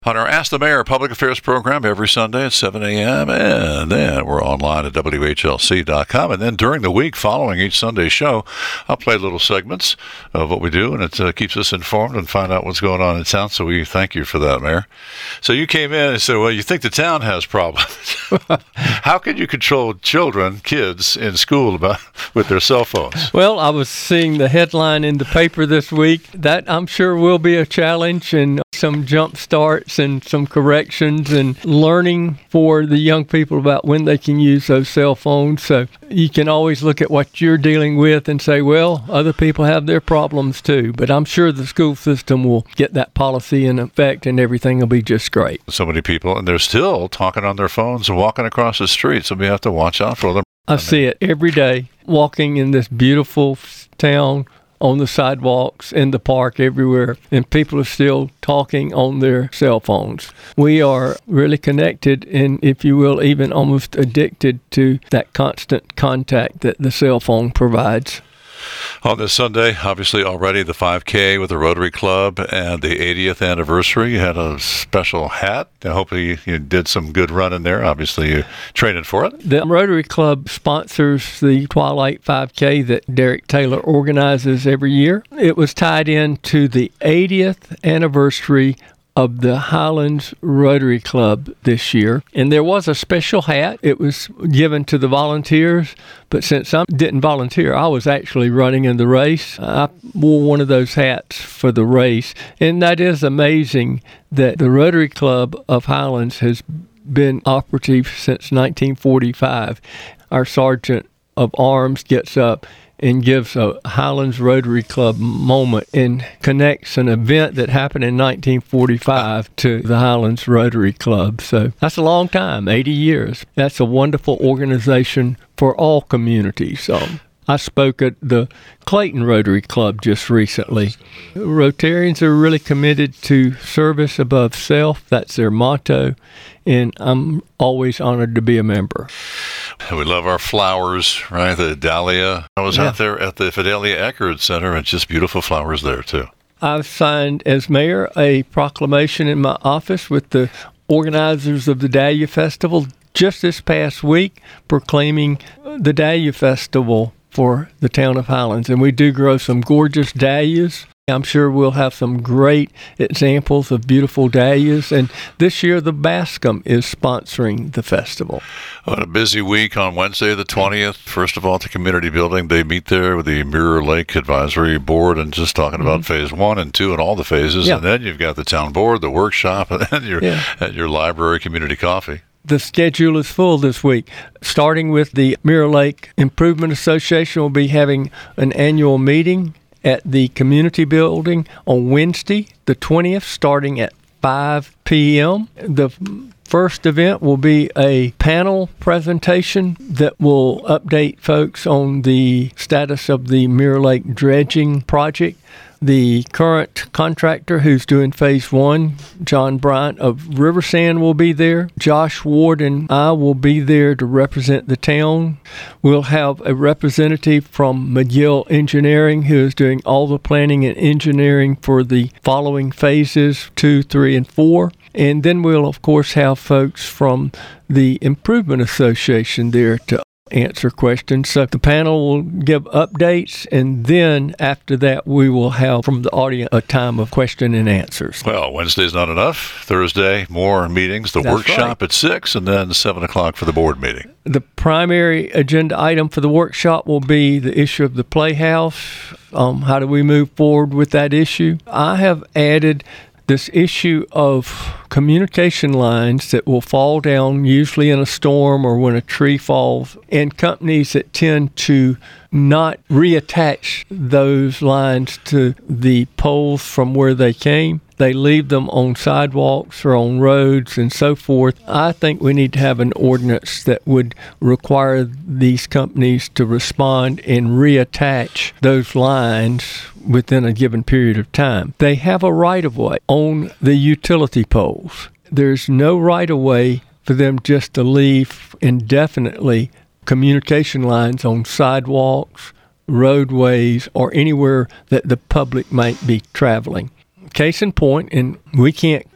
On our Ask the Mayor public affairs program every Sunday at 7 a.m. And then we're online at WHLC.com. And then during the week following each Sunday show, I'll play little segments of what we do, and it keeps us informed and find out what's going on in town. So we thank you for that, Mayor. So you came in and said, well, you think the town has problems. How can you control kids in school with their cell phones? Well, I was seeing the headline in the paper this week. That, I'm sure, will be a challenge and some jump starts and some corrections and learning for the young people about when they can use those cell phones. So you can always look at what you're dealing with and say, well, other people have their problems too. But I'm sure the school system will get that policy in effect and everything will be just great. So many people, and they're still talking on their phones and walking across the street, so we have to watch out for them. I see it every day, walking in this beautiful town, on the sidewalks, in the park, everywhere, and people are still talking on their cell phones. We are really connected and, if you will, even almost addicted to that constant contact that the cell phone provides. On this Sunday, obviously already the 5K with the Rotary Club and the 80th anniversary. You had a special hat. Hopefully you did some good running there. Obviously you're training for it. The Rotary Club sponsors the Twilight 5K that Derek Taylor organizes every year. It was tied in to the 80th anniversary of the Highlands Rotary Club this year. And there was a special hat. It was given to the volunteers, but since I didn't volunteer, I was actually running in the race. I wore one of those hats for the race. And that is amazing that the Rotary Club of Highlands has been operative since 1945. Our Sergeant of Arms gets up and gives a Highlands Rotary Club moment and connects an event that happened in 1945 to the Highlands Rotary Club. So that's a long time, 80 years. That's a wonderful organization for all communities. I spoke at the Clayton Rotary Club just recently. Rotarians are really committed to service above self. That's their motto, and I'm always honored to be a member. We love our flowers, right? The dahlia. I was out there at the Fidelia Eckerd Center, and just beautiful flowers there, too. I've signed, as mayor, a proclamation in my office with the organizers of the Dahlia Festival just this past week, proclaiming the Dahlia Festival for the town of Highlands. And we do grow some gorgeous dahlias. I'm sure we'll have some great examples of beautiful dahlias. And this year, the Bascom is sponsoring the festival. What a busy week on Wednesday, the 20th. First of all, at the community building, they meet there with the Mirror Lake Advisory Board and just talking about phase 1 and 2 and all the phases. Yeah. And then you've got the town board, the workshop, and then you're at your library community coffee. The schedule is full this week. Starting with the Mirror Lake Improvement Association, will be having an annual meeting at the community building on Wednesday, the 20th, starting at 5 p.m. The first event will be a panel presentation that will update folks on the status of the Mirror Lake dredging project. The current contractor who's doing phase 1, John Bryant of Riversand, will be there. Josh Ward and I will be there to represent the town. We'll have a representative from McGill Engineering who is doing all the planning and engineering for the following phases 2, 3, and 4. And then we'll, of course, have folks from the Improvement Association there to answer questions. So the panel will give updates, and then after that we will have from the audience a time of question and answers. Well, Wednesday's not enough. Thursday, more meetings. The workshop at 6, and then 7 o'clock for the board meeting. The primary agenda item for the workshop will be the issue of the Playhouse. How do we move forward with that issue? I have added this issue of communication lines that will fall down usually in a storm or when a tree falls, and companies that tend to not reattach those lines to the poles from where they came. They leave them on sidewalks or on roads and so forth. I think we need to have an ordinance that would require these companies to respond and reattach those lines within a given period of time. They have a right-of-way on the utility poles. There's no right-of-way for them just to leave indefinitely communication lines on sidewalks, roadways, or anywhere that the public might be traveling. Case in point, and we can't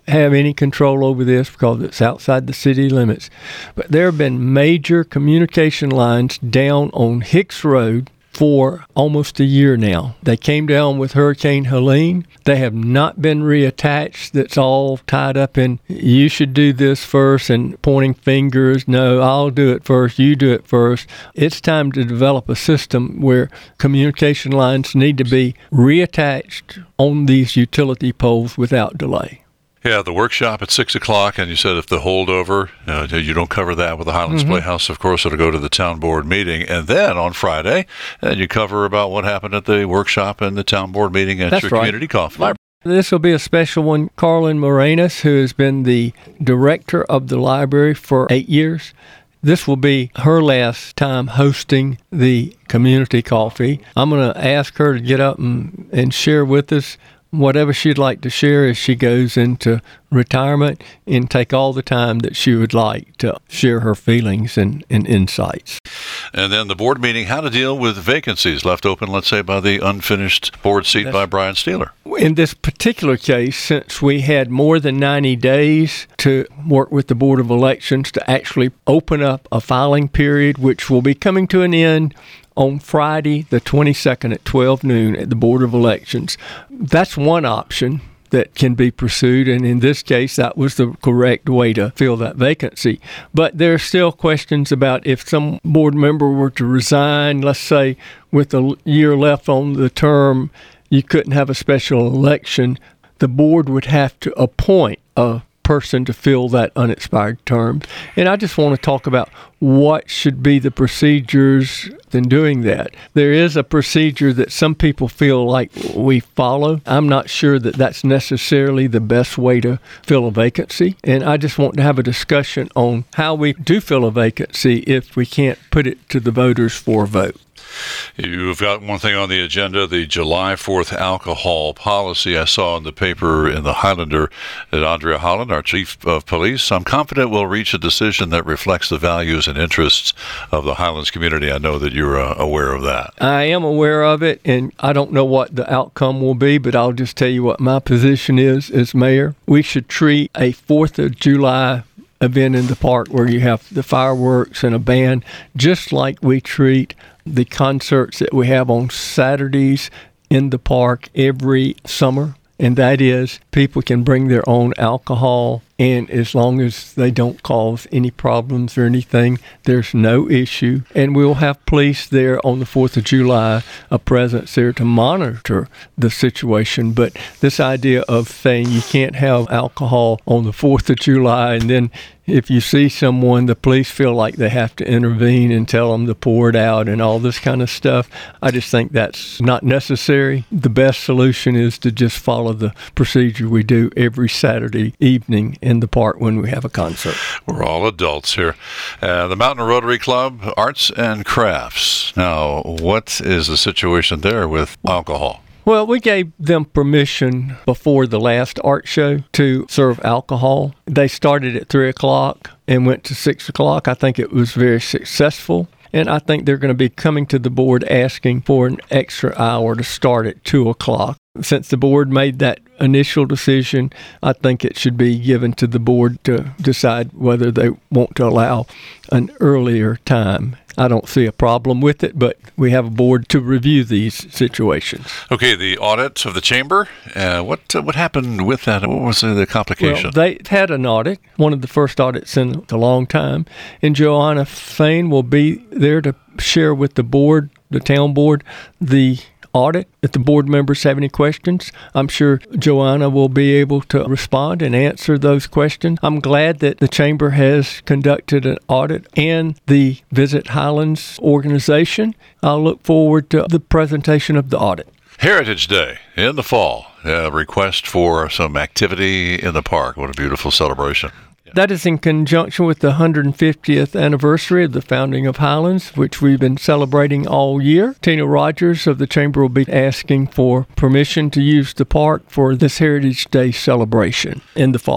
have any control over this because it's outside the city limits. But there have been major communication lines down on Hicks Road for almost a year now. They came down with Hurricane Helene. They have not been reattached. That's all tied up in, you should do this first, and pointing fingers. No, I'll do it first. You do it first. It's time to develop a system where communication lines need to be reattached on these utility poles without delay. Yeah, the workshop at 6 o'clock, and you said if the holdover, you don't cover that with the Highlands Playhouse, of course, it'll go to the town board meeting. And then on Friday, you cover about what happened at the workshop and the town board meeting at your community coffee. This will be a special one. Carlin Morenas, who has been the director of the library for 8 years, this will be her last time hosting the community coffee. I'm going to ask her to get up and share with us whatever she'd like to share as she goes into retirement, and take all the time that she would like to share her feelings and insights. And then the board meeting, how to deal with vacancies left open, let's say, by the unfinished board seat by Brian Steeler. In this particular case, since we had more than 90 days to work with the Board of Elections to actually open up a filing period, which will be coming to an end on Friday the 22nd at 12 noon at the Board of Elections. That's one option that can be pursued, and in this case, that was the correct way to fill that vacancy. But there are still questions about if some board member were to resign, let's say with a year left on the term, you couldn't have a special election. The board would have to appoint a person to fill that unexpired term. And I just want to talk about what should be the procedures in doing that. There is a procedure that some people feel like we follow. I'm not sure that that's necessarily the best way to fill a vacancy. And I just want to have a discussion on how we do fill a vacancy if we can't put it to the voters for a vote. You've got one thing on the agenda, the July 4th alcohol policy. I saw in the paper in the Highlander that Andrea Holland, our chief of police, I'm confident we'll reach a decision that reflects the values and interests of the Highlands community. I know that you're aware of that. I am aware of it, and I don't know what the outcome will be, but I'll just tell you what my position is as mayor. We should treat a 4th of July event in the park where you have the fireworks and a band, just like we treat the concerts that we have on Saturdays in the park every summer. And that is, people can bring their own alcohol, and as long as they don't cause any problems or anything, there's no issue. And we'll have police there on the 4th of July, a presence there to monitor the situation. But this idea of saying you can't have alcohol on the 4th of July, and then if you see someone, the police feel like they have to intervene and tell them to pour it out and all this kind of stuff, I just think that's not necessary. The best solution is to just follow the procedure we do every Saturday evening in the park when we have a concert. We're all adults here. The Mountain Rotary Club, Arts and Crafts. Now, what is the situation there with alcohol? Well, we gave them permission before the last art show to serve alcohol. They started at 3 o'clock and went to 6 o'clock. I think it was very successful. And I think they're going to be coming to the board asking for an extra hour to start at 2 o'clock. Since the board made that initial decision, I think it should be given to the board to decide whether they want to allow an earlier time. I don't see a problem with it, but we have a board to review these situations. Okay, the audit of the chamber, what happened with that? What was the complication? Well, they had an audit, one of the first audits in a long time, and Joanna Fain will be there to share with the board, the town board, the audit. If the board members have any questions, I'm sure Joanna will be able to respond and answer those questions. I'm glad that the Chamber has conducted an audit and the Visit Highlands organization. I'll look forward to the presentation of the audit. Heritage Day in the fall. A request for some activity in the park. What a beautiful celebration. That is in conjunction with the 150th anniversary of the founding of Highlands, which we've been celebrating all year. Tina Rogers of the Chamber will be asking for permission to use the park for this Heritage Day celebration in the fall.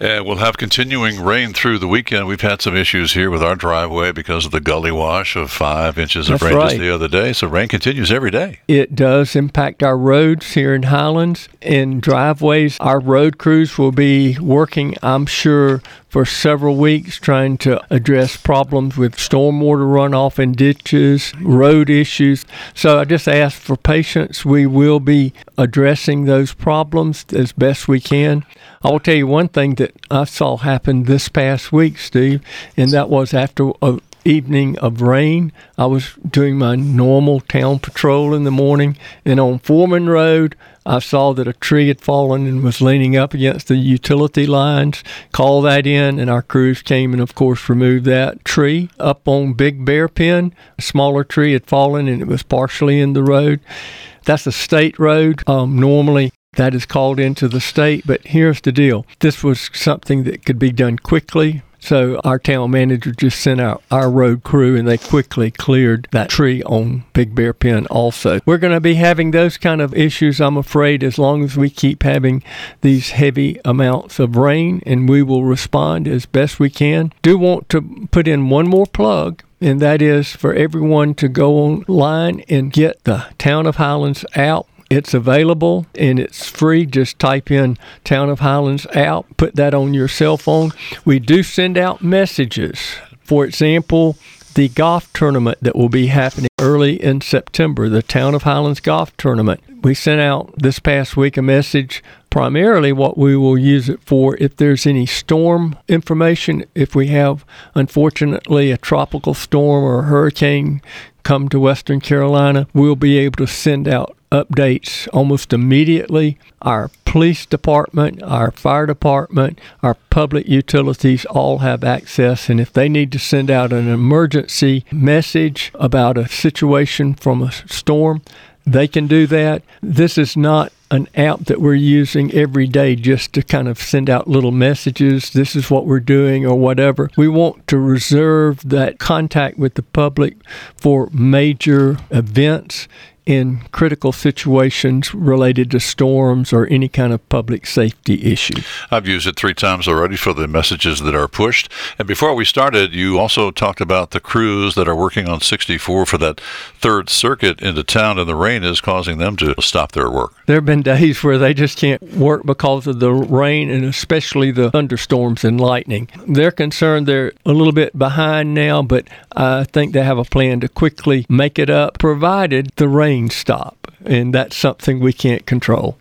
And we'll have continuing rain through the weekend. We've had some issues here with our driveway because of the gully wash of 5 inches of rain just the other day. So rain continues every day. It does impact our roads here in Highlands and driveways. Our road crews will be working, I'm sure, for several weeks trying to address problems with stormwater runoff in ditches, road issues. So I just ask for patience. We will be addressing those problems as best we can. I will tell you one thing that I saw happen this past week, Steve, and that was after an evening of rain. I was doing my normal town patrol in the morning, and on Foreman Road, I saw that a tree had fallen and was leaning up against the utility lines. Called that in, and our crews came and, of course, removed that tree. Up on Big Bear Pen, a smaller tree had fallen, and it was partially in the road. That's a state road. Normally, that is called into the state, but here's the deal. This was something that could be done quickly. So our town manager just sent out our road crew, and they quickly cleared that tree on Big Bear Pen also. We're going to be having those kind of issues, I'm afraid, as long as we keep having these heavy amounts of rain, and we will respond as best we can. Do want to put in one more plug, and that is for everyone to go online and get the Town of Highlands app. It's available and it's free. Just type in Town of Highlands app, put that on your cell phone. We do send out messages. For example, the golf tournament that will be happening early in September, the Town of Highlands Golf Tournament. We sent out this past week a message, primarily what we will use it for if there's any storm information. If we have, unfortunately, a tropical storm or a hurricane come to Western Carolina, we'll be able to send out updates almost immediately. Our police department, our fire department, our public utilities all have access, and if they need to send out an emergency message about a situation from a storm, they can do that. This is not an app that we're using every day just to kind of send out little messages, this is what we're doing or whatever. We want to reserve that contact with the public for major events in critical situations related to storms or any kind of public safety issue. I've used it 3 times already for the messages that are pushed. And before we started, you also talked about the crews that are working on 64 for that 3rd Circuit into town, and the rain is causing them to stop their work. There have been days where they just can't work because of the rain and especially the thunderstorms and lightning. They're concerned they're a little bit behind now, but I think they have a plan to quickly make it up, provided the rain stop, and that's something we can't control.